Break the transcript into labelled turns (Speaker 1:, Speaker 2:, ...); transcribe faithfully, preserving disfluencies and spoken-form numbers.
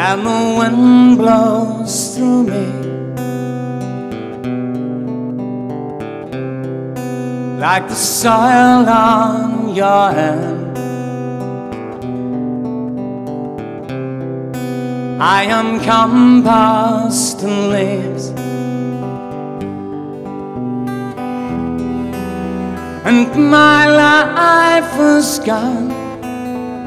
Speaker 1: and the wind blows through me like the soil on your hand. I am compost and leaves, and my life is gone.